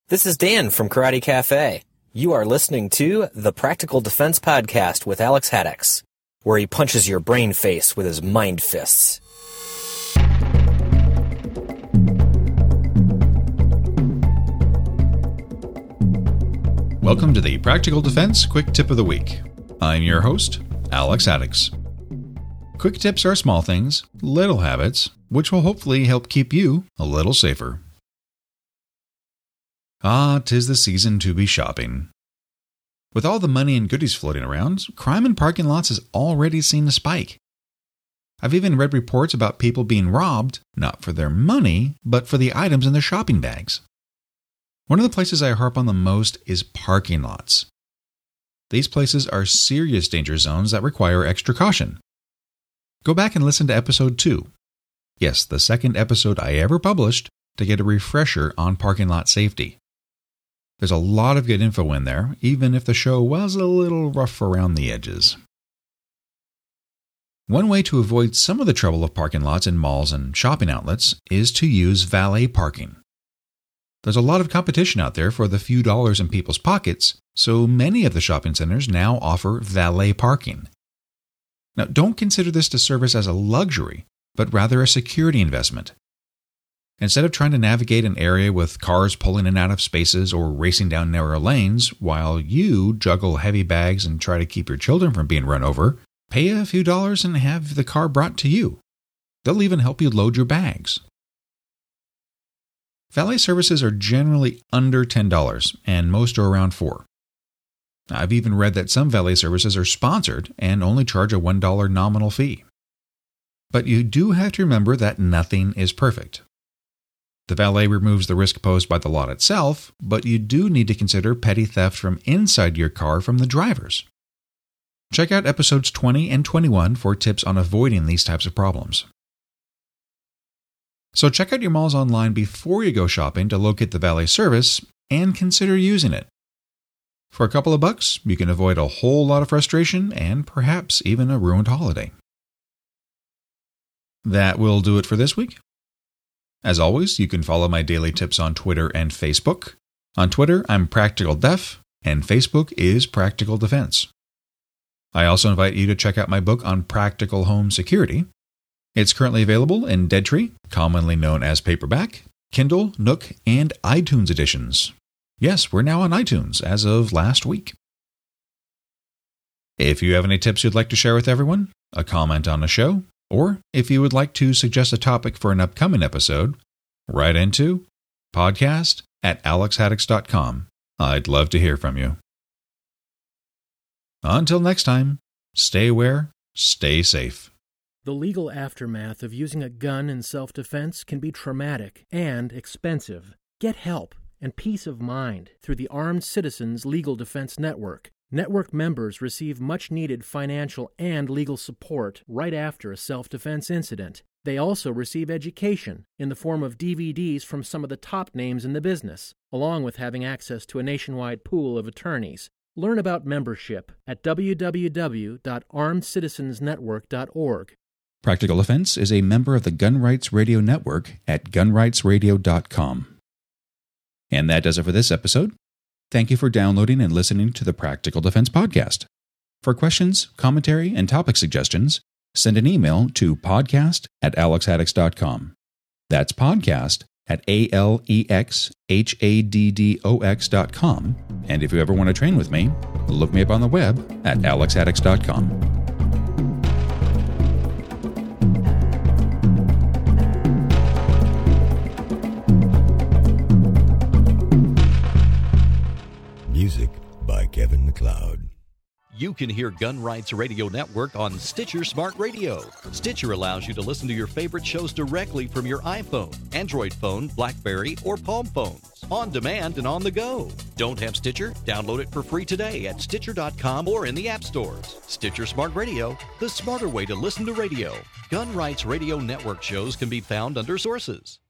This is Dan from Karate Cafe. You are listening to the Practical Defense Podcast with Alex Haddix, where he punches your brain face with his mind fists. Welcome to the Practical Defense Quick Tip of the Week. I'm your host, Alex Haddix. Quick tips are small things, little habits, which will hopefully help keep you a little safer. 'Tis the season to be shopping. With all the money and goodies floating around, crime in parking lots has already seen a spike. I've even read reports about people being robbed, not for their money, but for the items in their shopping bags. One of the places I harp on the most is parking lots. These places are serious danger zones that require extra caution. Go back and listen to episode 2. Yes, the second episode I ever published to get a refresher on parking lot safety. There's a lot of good info in there, even if the show was a little rough around the edges. One way to avoid some of the trouble of parking lots in malls and shopping outlets is to use valet parking. There's a lot of competition out there for the few dollars in people's pockets, so many of the shopping centers now offer valet parking. Now, don't consider this to service as a luxury, but rather a security investment. Instead of trying to navigate an area with cars pulling in and out of spaces or racing down narrow lanes while you juggle heavy bags and try to keep your children from being run over, pay a few dollars and have the car brought to you. They'll even help you load your bags. Valet services are generally under $10, and most are around $4. I've even read that some valet services are sponsored and only charge a $1 nominal fee. But you do have to remember that nothing is perfect. The valet removes the risk posed by the lot itself, but you do need to consider petty theft from inside your car from the drivers. Check out episodes 20 and 21 for tips on avoiding these types of problems. So check out your malls online before you go shopping to locate the valet service and consider using it. For a couple of bucks, you can avoid a whole lot of frustration and perhaps even a ruined holiday. That will do it for this week. As always, you can follow my daily tips on Twitter and Facebook. On Twitter, I'm Practical Def, and Facebook is Practical Defense. I also invite you to check out my book on practical home security. It's currently available in Deadtree, commonly known as paperback, Kindle, Nook, and iTunes editions. Yes, we're now on iTunes as of last week. If you have any tips you'd like to share with everyone, a comment on the show, or if you would like to suggest a topic for an upcoming episode, write into podcast@alexhaddix.com. I'd love to hear from you. Until next time, stay aware, stay safe. The legal aftermath of using a gun in self-defense can be traumatic and expensive. Get help and peace of mind through the Armed Citizens Legal Defense Network. Network members receive much-needed financial and legal support right after a self-defense incident. They also receive education in the form of DVDs from some of the top names in the business, along with having access to a nationwide pool of attorneys. Learn about membership at www.armedcitizensnetwork.org. Practical Defense is a member of the Gun Rights Radio Network at gunrightsradio.com. And that does it for this episode. Thank you for downloading and listening to the Practical Defense Podcast. For questions, commentary, and topic suggestions, send an email to podcast@alexhaddix.com. That's podcast@alexhaddix.com. And if you ever want to train with me, look me up on the web at alexhaddix.com. Music by Kevin MacLeod. You can hear Gun Rights Radio Network on Stitcher Smart Radio. Stitcher allows you to listen to your favorite shows directly from your iPhone, Android phone, BlackBerry, or Palm phones, on demand and on the go. Don't have Stitcher? Download it for free today at Stitcher.com or in the app stores. Stitcher Smart Radio, the smarter way to listen to radio. Gun Rights Radio Network shows can be found under Sources.